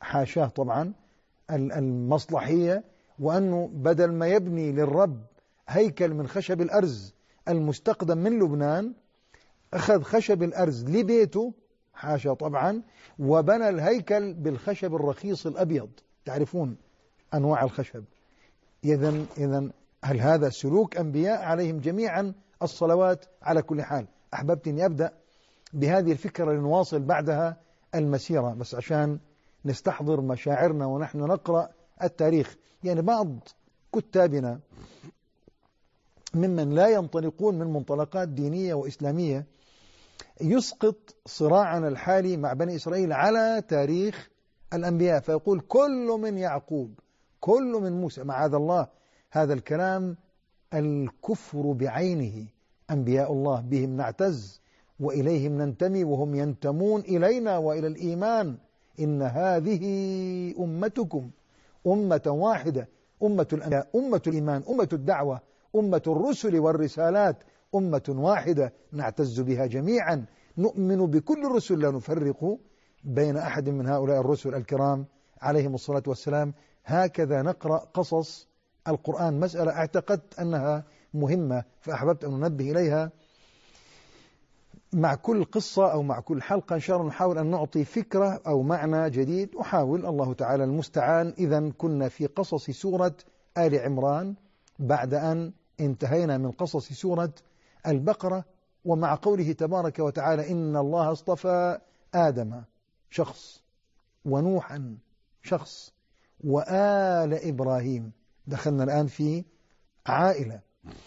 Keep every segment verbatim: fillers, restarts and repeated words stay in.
حاشاه طبعا المصلحية، وأنه بدل ما يبني للرب هيكل من خشب الأرز المستقدم من لبنان، أخذ خشب الأرز لبيته، حاشا طبعا، وبنى الهيكل بالخشب الرخيص الأبيض. تعرفون أنواع الخشب. إذن إذن هل هذا سلوك أنبياء عليهم جميعا الصلوات على كل حال؟ أحببت أني أبدأ بهذه الفكرة لنواصل بعدها المسيرة، بس عشان نستحضر مشاعرنا ونحن نقرأ التاريخ. يعني بعض كتابنا ممن لا ينطلقون من منطلقات دينية وإسلامية يسقط صراعنا الحالي مع بني إسرائيل على تاريخ الأنبياء، فيقول كل من يعقوب، كل من موسى. معاذ الله، هذا الكلام الكفر بعينه. أنبياء الله بهم نعتز وإليهم ننتمي وهم ينتمون إلينا وإلى الإيمان. إن هذه أمتكم أمة واحدة، أمة الأنبياء، أمة الإيمان، أمة الدعوة، أمة الرسل والرسالات، أمة واحدة نعتز بها جميعا، نؤمن بكل الرسل لا نفرق بين أحد من هؤلاء الرسل الكرام عليهم الصلاة والسلام. هكذا نقرأ قصص القرآن. مسألة اعتقدت أنها مهمة فأحببت أن ننبه إليها. مع كل قصة أو مع كل حلقة إن شاء الله نحاول أن نعطي فكرة أو معنى جديد، أحاول، الله تعالى المستعان. إذن كنا في قصص سورة آل عمران بعد أن انتهينا من قصص سورة البقرة، ومع قوله تبارك وتعالى إن الله اصطفى آدم شخص، ونوحا شخص، وآل إبراهيم. دخلنا الآن في عائلة.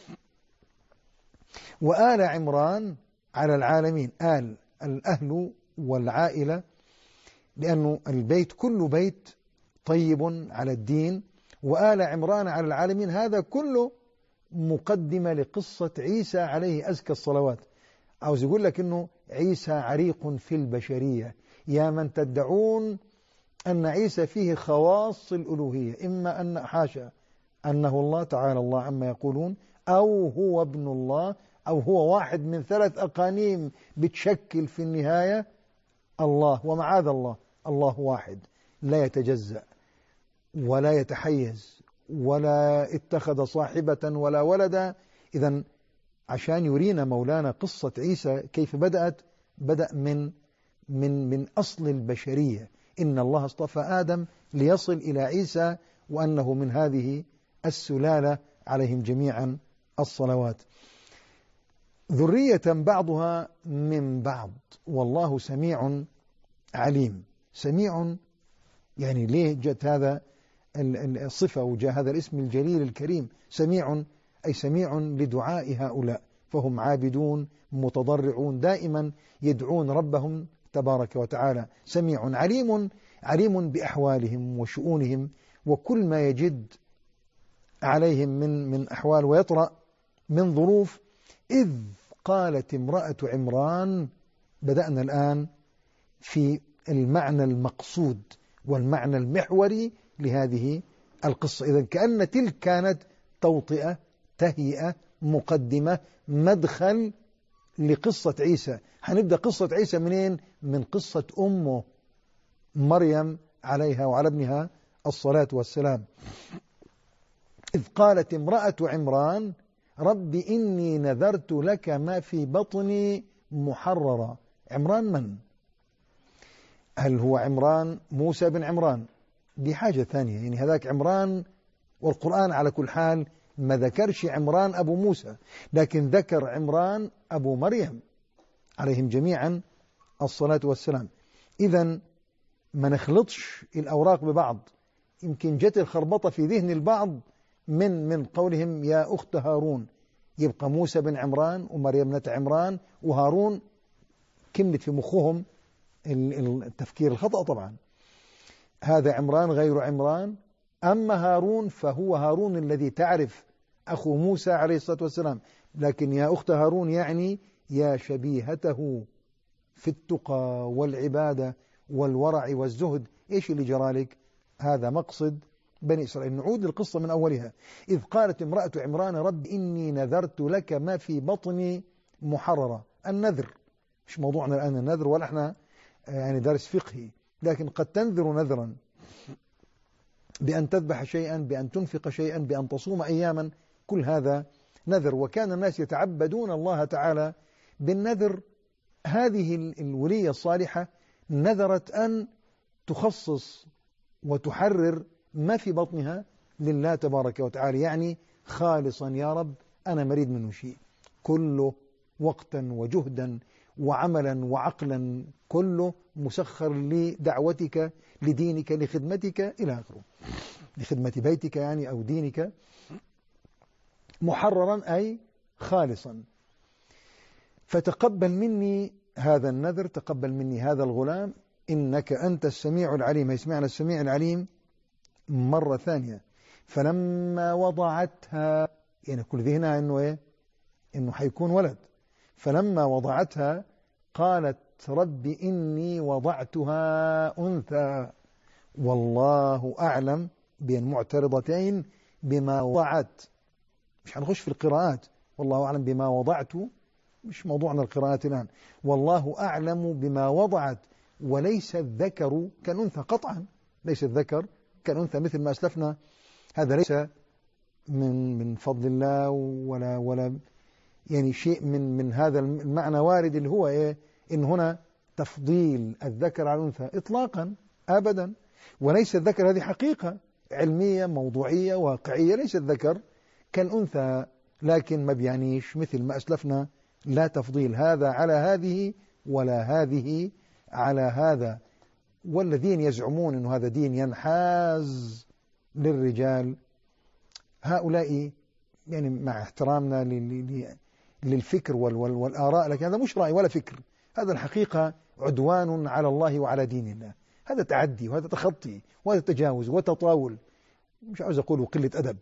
وآل عمران على العالمين، آل الأهل والعائلة، لأنه البيت كل بيت طيب على الدين، وآل عمران على العالمين. هذا كله مقدمة لقصة عيسى عليه أزكى الصلوات. عاوز يقول لك أنه عيسى عريق في البشرية. يا من تدعون أن عيسى فيه خواص الألوهية، إما أن حاشا أنه الله تعالى الله عما يقولون، أو هو ابن الله، أو هو واحد من ثلاث أقانيم بتشكل في النهاية الله. ومعاذ الله، الله واحد لا يتجزأ ولا يتحيز ولا اتخذ صاحبة ولا ولدا. إذن عشان يرينا مولانا قصة عيسى كيف بدأت، بدأ من من من أصل البشرية. إن الله اصطفى آدم ليصل إلى عيسى، وأنه من هذه السلالة عليهم جميعا الصلوات. ذرية بعضها من بعض، والله سميع عليم. سميع يعني ليه جت هذا الصفة وجاء هذا الاسم الجليل الكريم؟ سميع أي سميع لدعاء هؤلاء، فهم عابدون متضرعون دائما يدعون ربهم تبارك وتعالى. سميع عليم، عليم بأحوالهم وشؤونهم وكل ما يجد عليهم من من أحوال ويطرأ من ظروف. إذ قالت امرأة عمران، بدأنا الآن في المعنى المقصود والمعنى المحوري لهذه القصة. إذن كأن تلك كانت توطئة، تهيئة، مقدمة، مدخل لقصة عيسى. هنبدأ قصة عيسى منين؟ من قصة أمه مريم عليها وعلى ابنها الصلاة والسلام. إذ قالت امرأة عمران رب إني نذرت لك ما في بطني محررا. عمران من؟ هل هو عمران موسى بن عمران؟ دي حاجة ثانية، يعني هذاك عمران، والقرآن على كل حال ما ذكرش عمران أبو موسى، لكن ذكر عمران أبو مريم عليهم جميعا الصلاة والسلام. إذن ما نخلطش الأوراق ببعض. يمكن جت الخربطة في ذهن البعض من من قولهم يا أخت هارون، يبقى موسى بن عمران ومريم ابنة عمران وهارون، كملت في مخهم التفكير الخطأ. طبعا هذا عمران غير عمران، أما هارون فهو هارون الذي تعرف أخو موسى عليه الصلاة والسلام. لكن يا أخت هارون يعني يا شبيهته في التقى والعبادة والورع والزهد. إيش اللي جرالك؟ هذا مقصد بني إسرائيل. نعود للقصة من أولها. إذ قالت امرأة عمران رب إني نذرت لك ما في بطني محررة. النذر مش موضوعنا الآن النذر، ولا احنا يعني درس فقهي، لكن قد تنذر نذرا بأن تذبح شيئا، بأن تنفق شيئا، بأن تصوم أياما، كل هذا نذر. وكان الناس يتعبدون الله تعالى بالنذر. هذه الولية الصالحة نذرت أن تخصص وتحرر ما في بطنها لله تبارك وتعالى، يعني خالصا يا رب، أنا مريد منه شيء كله وقتا وجهدا وعملا وعقلا، كله مسخر لدعوتك لدينك لخدمتك إلى آخره، لخدمة بيتك يعني أو دينك، محررا أي خالصا. فتقبل مني هذا النذر، تقبل مني هذا الغلام، إنك أنت السميع العليم. يسمعنا السميع العليم مرة ثانية. فلما وضعتها، يعني كل ذهنها إنه إيه؟ إنه حيكون ولد. فلما وضعتها قالت رب إني وضعتها أنثى والله أعلم، بين معترضتين بما وضعت. مش هنخش في القراءات، والله أعلم بما وضعت، مش موضوعنا القراءات الآن. والله أعلم بما وضعت وليس الذكر كالأنثى، قطعا ليس الذكر كالأنثى مثل ما أسلفنا. هذا ليس من من فضل الله ولا ولا يعني شيء من من هذا المعنى وارد، اللي هو إيه؟ إن هنا تفضيل الذكر على الأنثى إطلاقا أبدا. وليس الذكر، هذه حقيقة علمية موضوعية واقعية، ليس الذكر كالأنثى، لكن ما بيعنيش مثل ما أسلفنا لا تفضيل هذا على هذه ولا هذه على هذا. والذين يزعمون أن هذا دين ينحاز للرجال، هؤلاء يعني مع احترامنا للفكر والآراء، لكن هذا مش رأي ولا فكر، هذا الحقيقة عدوان على الله وعلى دين الله. هذا تعدي وهذا تخطي وهذا تجاوز وتطاول، مش عاوز أقول قلة أدب.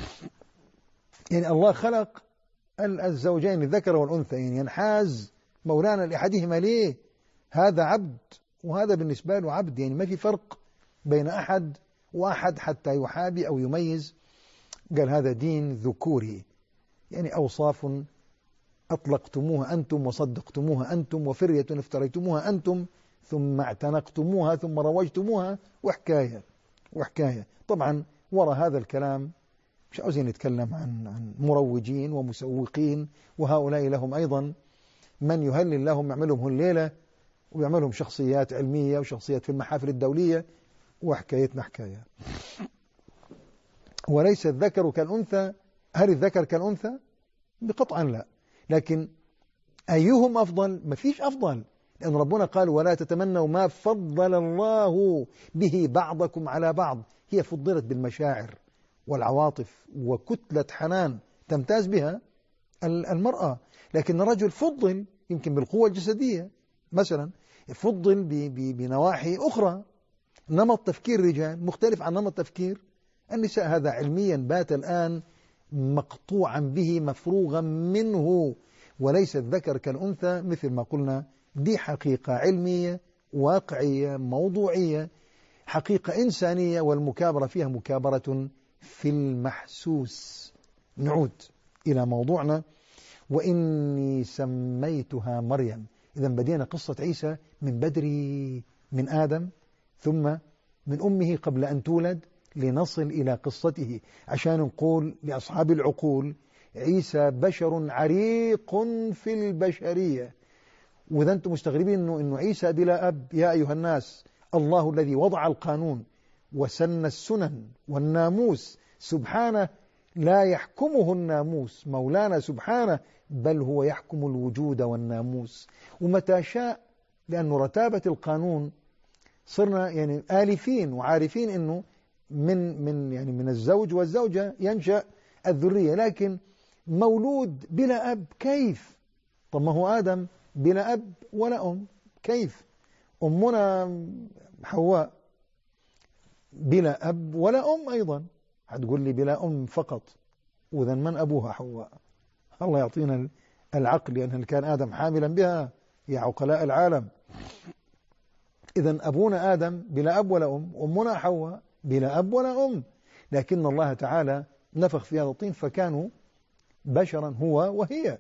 يعني الله خلق الزوجين الذكر والأنثى، يعني ينحاز مولانا لأحدهما ليه؟ هذا عبد وهذا بالنسبة له عبد، يعني ما في فرق بين أحد وأحد حتى يحابي أو يميز. قال هذا دين ذكوري، يعني أوصاف أطلقتموها أنتم وصدقتموها أنتم، وفرية افتريتموها أنتم ثم اعتنقتموها ثم روجتموها، وحكاية وحكاية. طبعا وراء هذا الكلام مش عاوزين نتكلم عن عن مروجين ومسوقين، وهؤلاء لهم أيضا من يهلل لهم، يعملهم الليلة ويعملهم شخصيات علمية وشخصيات في المحافل الدولية، وحكايتنا حكاية. وليس الذكر كالأنثى. هل الذكر كالأنثى؟ بقطعا لا، لكن أيهم أفضل؟ ما فيش أفضل، لأن ربنا قال ولا تتمنوا ما فضل الله به بعضكم على بعض. هي فضلت بالمشاعر والعواطف وكتلة حنان تمتاز بها المرأة، لكن الرجل فضل يمكن بالقوة الجسدية مثلا، فضل بنواحي أخرى. نمط تفكير الرجال مختلف عن نمط تفكير النساء، هذا علميا بات الآن مقطوعا به مفروغا منه. وليس الذكر كالأنثى مثل ما قلنا، دي حقيقة علمية واقعية موضوعية، حقيقة إنسانية، والمكابرة فيها مكابرة في المحسوس. نعود إلى موضوعنا. وإني سميتها مريم. إذا بدينا قصة عيسى من بدري، من آدم ثم من أمه قبل أن تولد، لنصل إلى قصته عشان نقول لأصحاب العقول عيسى بشر عريق في البشرية. وإذا أنتم مستغربين إنه, إنه عيسى بلا أب، يا أيها الناس، الله الذي وضع القانون وسن السنن والناموس سبحانه لا يحكمه الناموس، مولانا سبحانه، بل هو يحكم الوجود والناموس. ومتى شاء، لأنه رتابة القانون صرنا يعني آلفين وعارفين إنه من من يعني من الزوج والزوجة ينشأ الذرية، لكن مولود بلا أب كيف؟ طب ما هو آدم بلا أب ولا أم، كيف؟ أمنا حواء بلا أب ولا أم أيضا. هتقول لي بلا أم فقط، وإذا من أبوها حواء؟ الله يعطينا العقل، لأن كان آدم حاملا بها يا عقلاء العالم. إذا أبونا آدم بلا أب ولا أم، أمنا حواء بلا أب ولا أم، لكن الله تعالى نفخ في هذا الطين فكانوا بشرا هو وهي.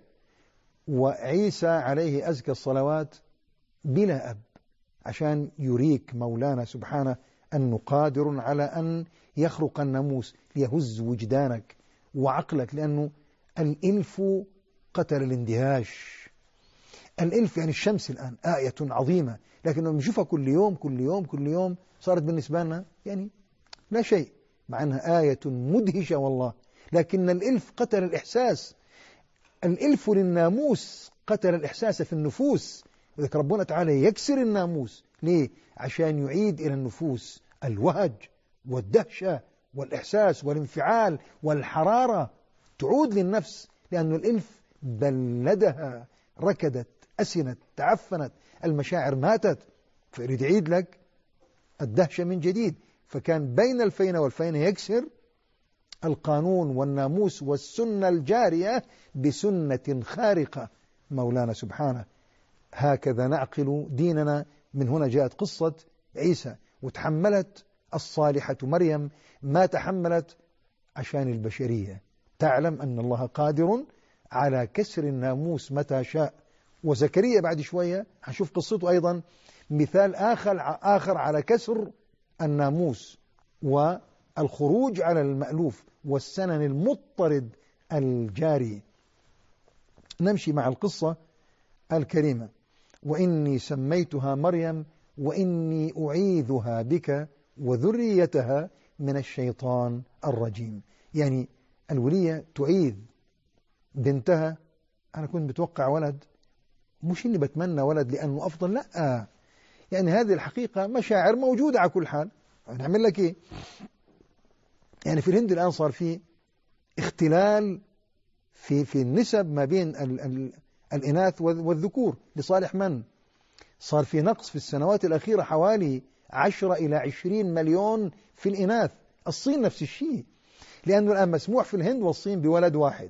وعيسى عليه أزكى الصلوات بلا أب، عشان يريك مولانا سبحانه أنه قادر على أن يخرق الناموس ليهز وجدانك وعقلك، لأنه الإلف قتل الاندهاش. الإلف يعني الشمس الآن آية عظيمة، لكن لما نشوفها كل يوم كل يوم كل يوم صارت بالنسبة لنا يعني لا شيء، مع أنها آية مدهشة والله، لكن الإلف قتل الإحساس. الإلف للناموس قتل الإحساس في النفوس، وذلك ربنا تعالى يكسر الناموس. ليه؟ عشان يعيد إلى النفوس الوهج والدهشة والإحساس والانفعال والحرارة، تعود للنفس، لأن الإلف بلدها، ركدت، أسنت، تعفنت، المشاعر ماتت، فيريد يعيد لك الدهشة من جديد. فكان بين الفينة والفينة يكسر القانون والناموس والسنة الجارية بسنة خارقة مولانا سبحانه. هكذا نعقل ديننا. من هنا جاءت قصة عيسى، وتحملت الصالحة مريم ما تحملت عشان البشرية تعلم أن الله قادر على كسر الناموس متى شاء. وزكريا بعد شوية هنشوف قصته أيضا مثال آخر آخر على كسر الناموس والخروج على المألوف والسنن المضطرد الجاري. نمشي مع القصة الكريمة. وإني سميتها مريم وإني أعيذها بك وذريتها من الشيطان الرجيم. يعني الولية تعيذ بنتها. أنا كنت بتوقع ولد، مش إني بتمنى ولد لأنه أفضل، لا، يعني هذه الحقيقة مشاعر موجودة على كل حال، نعمل لك إيه؟ يعني في الهند الآن صار في اختلال في في النسب ما بين ال ال الإناث والذكور لصالح من؟ صار في نقص في السنوات الأخيرة حوالي عشرة إلى عشرين مليون في الإناث. الصين نفس الشيء، لأنه الآن مسموح في الهند والصين بولد واحد،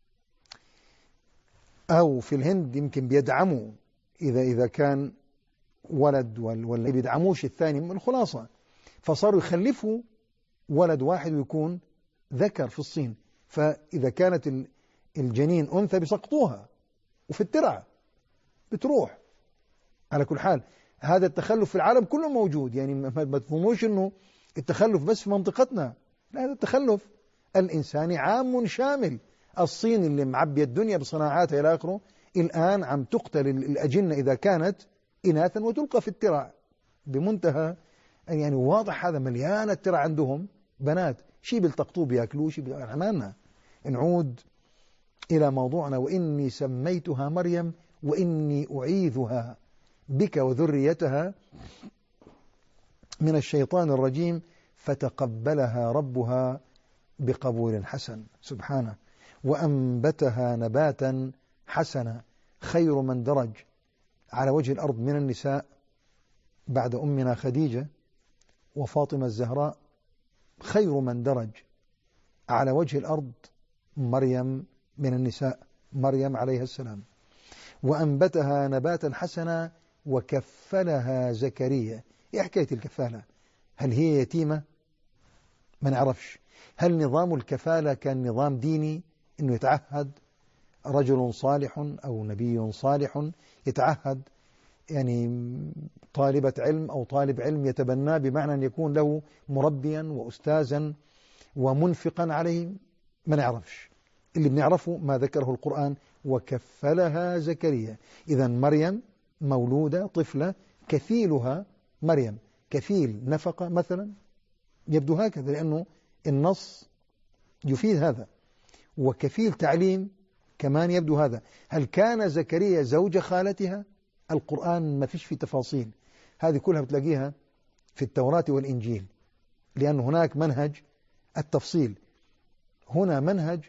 أو في الهند يمكن بيدعموا إذا إذا كان ولد ولا بيدعموش الثاني من الخلاصة، فصاروا يخلفوا ولد واحد ويكون ذكر في الصين. فإذا كانت الجنين أنثى بيسقطوها، وفي الترعة بتروح. على كل حال هذا التخلف في العالم كله موجود، يعني ما تظنوش أنه التخلف بس في منطقتنا، لا، هذا التخلف الإنساني عام شامل. الصين اللي معبية الدنيا بصناعاتها إلى آخره الآن عم تقتل الأجنة إذا كانت إناثا وتلقى في الترع بمنتهى، يعني واضح هذا، مليانة الترع عندهم بنات، شي بالتقطوب بياكلوه، شي بالعمالنا. نعود إلى موضوعنا. وإني سميتها مريم وإني أعيذها بك وذريتها من الشيطان الرجيم فتقبلها ربها بقبول حسن سبحانه، وأنبتها نباتا حسنا. خير من درج على وجه الأرض من النساء بعد أمنا خديجة وفاطمة الزهراء، خير من درج على وجه الأرض مريم من النساء، مريم عليها السلام. وأنبتها نباتا حسنا وكفلها زكريا. إيه حكاية الكفالة؟ هل هي يتيمة؟ ما نعرفش. هل نظام الكفالة كان نظام ديني، إنه يتعهد رجل صالح أو نبي صالح يتعهد يعني طالبة علم أو طالب علم يتبناه، بمعنى أن يكون له مربيا وأستاذا ومنفقا عليه؟ ما نعرفش. اللي بنعرفه ما ذكره القرآن، وكفلها زكريا. إذا مريم مولودة طفلة، كفيلها مريم، كفيل نفقة مثلا، يبدو هكذا لأنه النص يفيد هذا، وكفيل تعليم كمان يبدو هذا. هل كان زكريا زوج خالتها؟ القرآن ما فيش في تفاصيل، هذه كلها بتلاقيها في التوراة والإنجيل، لأن هناك منهج التفصيل، هنا منهج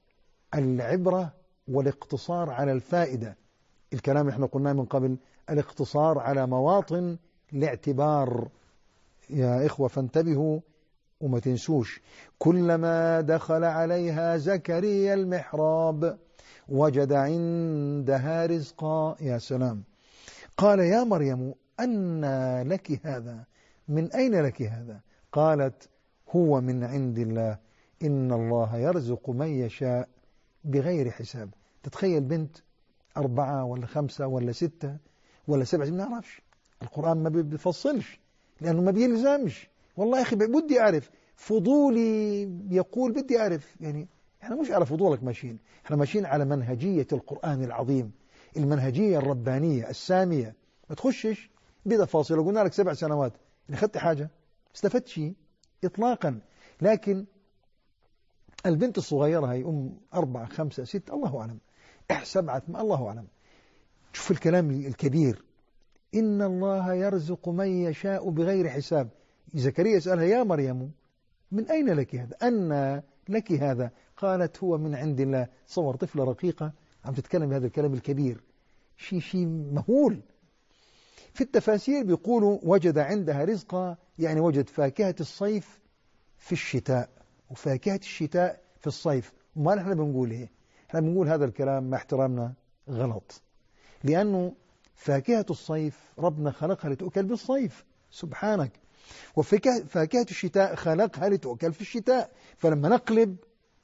العبرة والاقتصار على الفائدة. الكلام اللي احنا قلناه من قبل، الاقتصار على مواطن الاعتبار يا إخوة، فانتبهوا وما تنسوش. كلما دخل عليها زكريا المحراب وجد عندها رزقا. يا سلام. قال يا مريم أنى لك هذا؟ من أين لك هذا؟ قالت هو من عند الله إن الله يرزق من يشاء بغير حساب. تتخيل بنت أربعة ولا خمسة ولا ستة ولا سبعة، ما نعرفش، القرآن ما بيفصلش لأنه ما بيلزمش، والله يا أخي بدي أعرف، فضولي يقول بدي أعرف. يعني إحنا مش على فضولك ماشيين، إحنا ماشيين على منهجية القرآن العظيم، المنهجية الربانية السامية. ما تخشش بدا فاصل لو قلنا لك سبع سنوات اللي أخذت حاجة استفدت شيء إطلاقا. لكن البنت الصغيرة هي أم أربعة خمسة ستة الله أعلم، سبعة الله أعلم. شوف الكلام الكبير، إن الله يرزق من يشاء بغير حساب. زكريا يسألها يا مريم من أين لك هذا؟ أن لك هذا؟ قالت هو من عند الله. صور طفلة رقيقة عم تتكلم بهذا الكلام الكبير، شيء شيء مهول. في التفاسير بيقولوا وجد عندها رزقا، يعني وجد فاكهة الصيف في الشتاء وفاكهة الشتاء في الصيف. وما نحن بنقول إيه؟ نحن بنقول هذا الكلام مع احترامنا غلط، لأنه فاكهة الصيف ربنا خلقها لتؤكل بالصيف سبحانك، وفاكهة الشتاء خلقها لتؤكل في الشتاء. فلما نقلب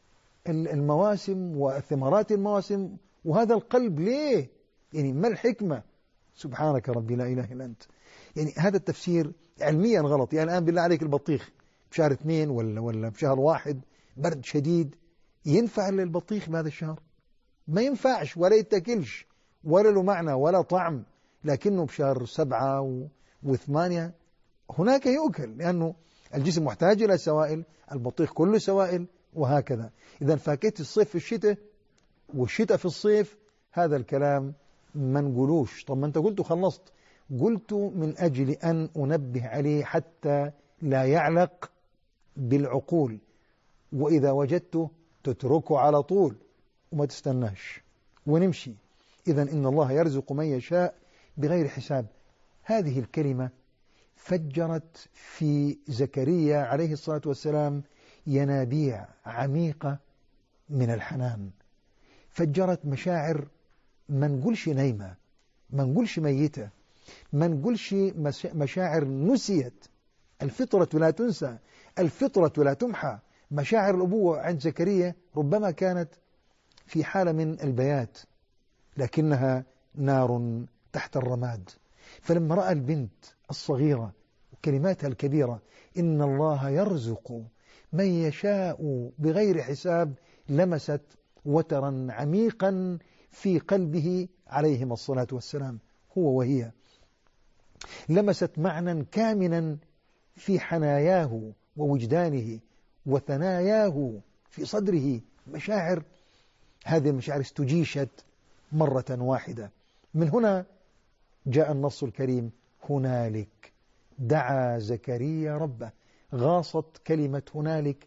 المواسم وثمرات المواسم وهذا القلب ليه؟ يعني ما الحكمة؟ سبحانك ربي لا إله إلا أنت. يعني هذا التفسير علميا غلط. يعني الآن بالله عليك البطيخ بشهر اثنين ولا ولا بشهر واحد برد شديد، ينفع البطيخ بهذا الشهر؟ ما ينفعش ولا يتاكلش ولا له معنى ولا طعم. لكنه بشهر سبعة وثمانية هناك يؤكل، لأنه الجسم محتاج إلى سوائل، البطيخ كله سوائل وهكذا. إذا فاكهة الصيف في الشتاء والشتاء في الصيف، هذا الكلام ما نقولوش. طب ما أنت قلت خلصت. قلت من أجل أن أنبه عليه حتى لا يعلق بالعقول، وإذا وجدته تتركه على طول وما تستناش ونمشي. إذا إن الله يرزق من يشاء بغير حساب. هذه الكلمة فجرت في زكريا عليه الصلاة والسلام ينابيع عميقة من الحنان، فجرت مشاعر ما نقولش نايمة، ما نقولش ميتة، ما نقولش مشاعر نسيت. الفطرة لا تنسى، الفطرة لا تمحى. مشاعر الأبوة عند زكريا ربما كانت في حالة من البيات، لكنها نار تحت الرماد. فلما رأى البنت الصغيرة وكلماتها الكبيرة إن الله يرزق من يشاء بغير حساب، لمست وترا عميقا في قلبه عليهم الصلاة والسلام هو وهي، لمست معنى كامنا في حناياه ووجدانه وثناياه في صدره. مشاعر، هذه المشاعر استجيشت مرة واحدة. من هنا جاء النص الكريم هنالك دعا زكريا ربه. غاصت كلمة هنالك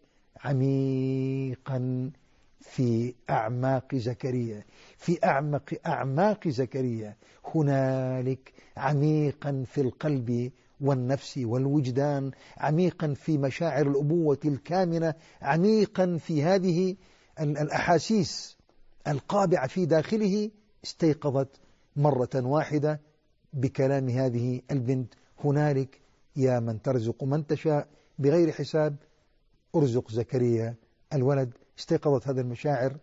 عميقا في أعماق زكريا، في أعمق أعماق زكريا. هنالك عميقا في القلب والنفس والوجدان، عميقا في مشاعر الأبوة الكامنة، عميقا في هذه الأحاسيس القابعة في داخله. استيقظت مرة واحدة بكلام هذه البنت هنالك يا من ترزق من تشاء بغير حساب أرزق زكريا الولد. استيقظت هذه المشاعر،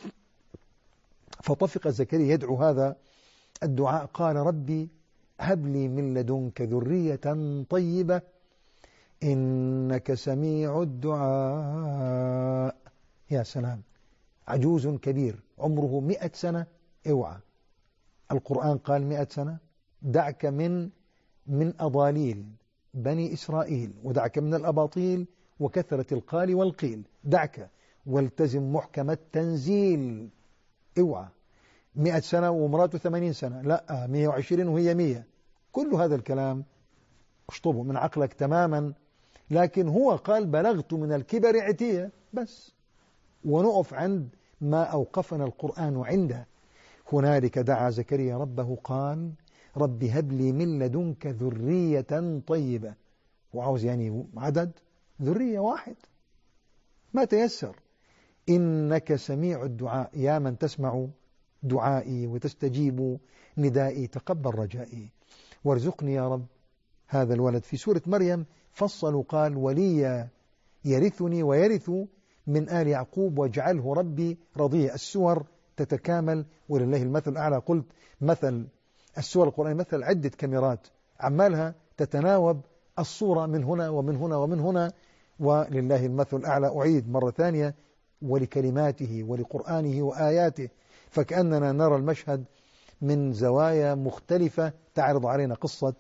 فطفق زكريا يدعو هذا الدعاء. قال ربي هب لي من لدنك ذرية طيبة إنك سميع الدعاء. يا سلام، عجوز كبير عمره مئة سنة، اوعى. القرآن قال مئة سنة. دعك من من أضاليل بني إسرائيل، ودعك من الأباطيل وكثرة القال والقيل. دعك والتزم محكم التنزيل. اوعى مئة سنة ومراته ثمانين سنة، لا مئة وعشرين وهي مئة. كل هذا الكلام اشطبه من عقلك تماما. لكن هو قال بلغت من الكبر عتية بس، ونقف عند ما أوقفنا القرآن عنده. هنالك دعا زكريا ربه قال رب هب لي من لدنك ذرية طيبة. وعاوز يعني عدد ذرية واحد ما تيسر. إنك سميع الدعاء، يا من تسمع دعائي وتستجيب ندائي، تقبل رجائي وارزقني يا رب هذا الولد. في سورة مريم فصل وقال وليا يرثني ويرث من آل يعقوب واجعله ربي رضيا. السور تتكامل ولله المثل الأعلى. قلت مثل السور القرآن مثل عدة كاميرات عمالها تتناوب الصورة من هنا ومن هنا ومن هنا، ولله المثل الأعلى. أعيد مرة ثانية: ولكلماته ولقرآنه وآياته. فكأننا نرى المشهد من زوايا مختلفة تعرض علينا قصة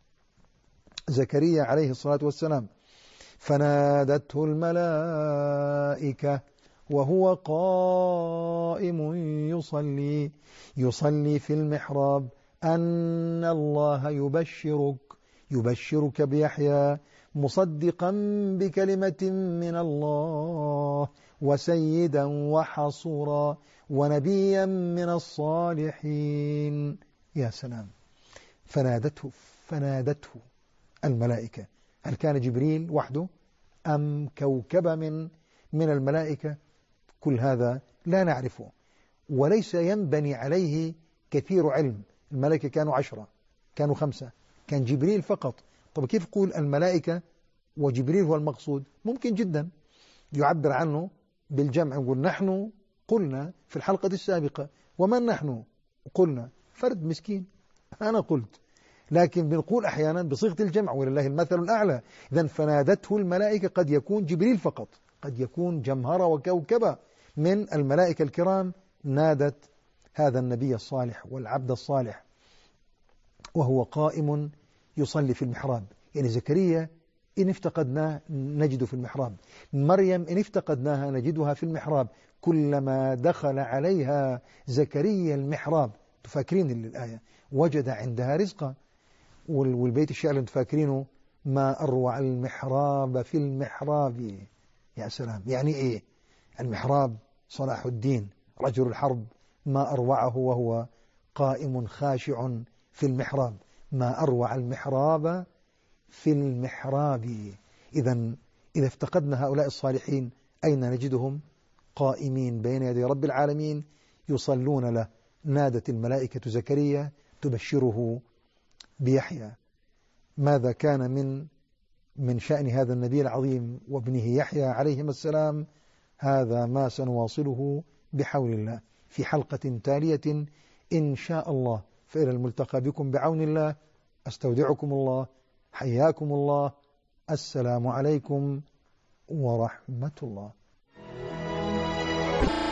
زكريا عليه الصلاة والسلام. فنادته الملائكة وهو قائم يصلي يصلي في المحراب أن الله يبشرك يبشرك بيحيى مصدقا بكلمة من الله وسيدا وحصورا ونبيا من الصالحين. يا سلام! فنادته فنادته الملائكة. هل كان جبريل وحده أم كوكبة من من الملائكة؟ كل هذا لا نعرفه، وليس ينبني عليه كثير علم. الملائكة كانوا عشرة، كانوا خمسة، كان جبريل فقط. طب كيف يقول الملائكة وجبريل هو المقصود؟ ممكن جدا يعبر عنه بالجمع، يقول نحن قلنا في الحلقة السابقة. ومن نحن؟ قلنا فرد مسكين، أنا قلت. لكن بنقول أحيانا بصيغة الجمع، ولله المثل الأعلى. إذن فنادته الملائكة قد يكون جبريل فقط، قد يكون جمهرة وكوكبة من الملائكة الكرام نادت هذا النبي الصالح والعبد الصالح وهو قائم يصلي في المحراب. يعني زكريا إن افتقدناه نجده في المحراب، مريم إن افتقدناها نجدها في المحراب. كلما دخل عليها زكريا المحراب، تفاكرين الآية، وجد عندها رزقا. والبيت الشعر اللي تفاكرينه: ما أروع المحراب في المحراب. يا سلام! يعني إيه المحراب؟ صلاح الدين رجل الحرب ما أروعه وهو قائم خاشع في المحراب. ما أروع المحراب في المحراب. إذن إذا افتقدنا هؤلاء الصالحين أين نجدهم؟ قائمين بين يدي رب العالمين يصلون له. نادت الملائكة زكريا تبشره بيحيى. ماذا كان من من شأن هذا النبي العظيم وابنه يحيى عليهما السلام؟ هذا ما سنواصله بحول الله في حلقة تالية إن شاء الله. فإلى الملتقى بكم بعون الله. أستودعكم الله. حياكم الله. السلام عليكم ورحمة الله.